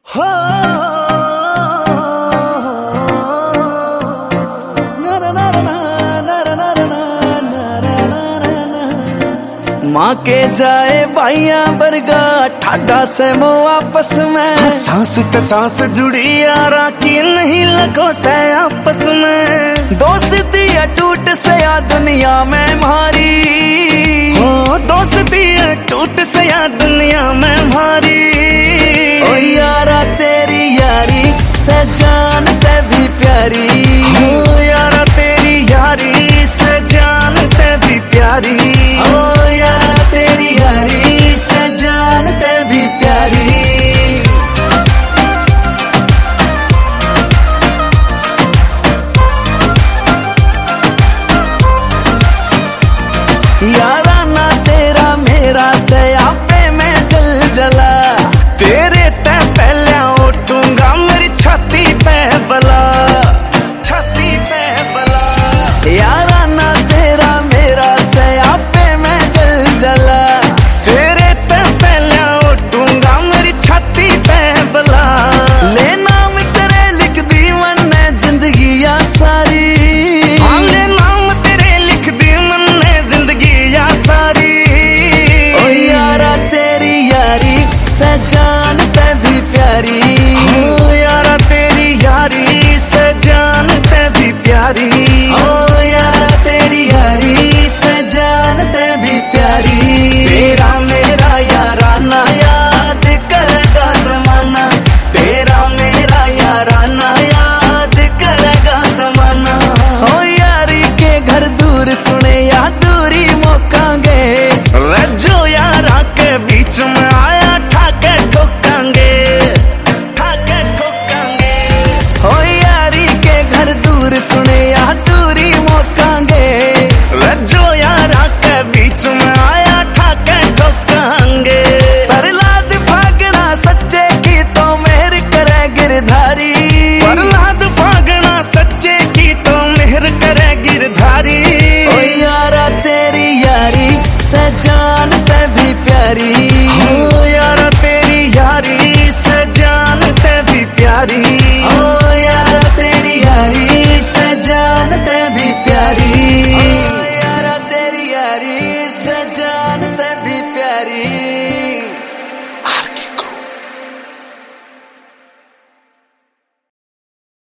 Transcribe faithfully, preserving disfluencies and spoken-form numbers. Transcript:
हो माँ के जाए भाइया बरगा ठाडा से मो आपस में सांस ते सांस जुड़ी यारा की नहीं लगो से आपस में दोस्ती टूट से या दुनिया में मारी हो दोस्ती टूट से या दुनिया में मारी ओ यारा तेरी यारी से जान ते भी प्यारी हो यारा तेरी यारी से जान ते भी प्यारी हो यारा तेरी यारी से जान ते भी प्यारी यारा ना तेरा मेरा से आपे में जल जला तेरे ते पहले उठूंगा मेरी छाती पे बला छाती पे बला यारा ना तेरा मेरा से आपे में जल जला तेरे ते पहले उठूंगा मेरी छाती पे बला ले नाम तेरे लिख दी मन ने जिंदगी या सारी हाँ ले नाम तेरे लिख दी मन ने जिंदगी या सारी ओ यारा तेरी यारी से जान ते भी प्यारी ओ यारा तेरी यारी से जान ते भी प्यारी ओ यारा तेरी यारी से जान ते भी प्यारी तेरा मेरा यारा ना याद करेगा जमाना तेरा मेरा यारा ना याद करेगा जमाना ओ यारी के घर दूर सुने या दूरी मौकांगे रज्जो यारा के बीच में आया ठाके ठोकांगे ठाके ठोकांगे ओ यारी के घर दूर सुने या दूरी मौकांगे रज्जो यारा के बीच में आया ठाके ठोकांगे प्रहलाद भागना सच्चे की तो मेहर करे गिरधारी प्रहलाद भागना सच्चे की तो मेहर करे गिरधारी ओ यारा तेरी यारी से जान ते भी प्यारी हो यारा तेरी यारी से जान ते भी प्यारी हो यारा तेरी यारी से जान ते भी प्यारी।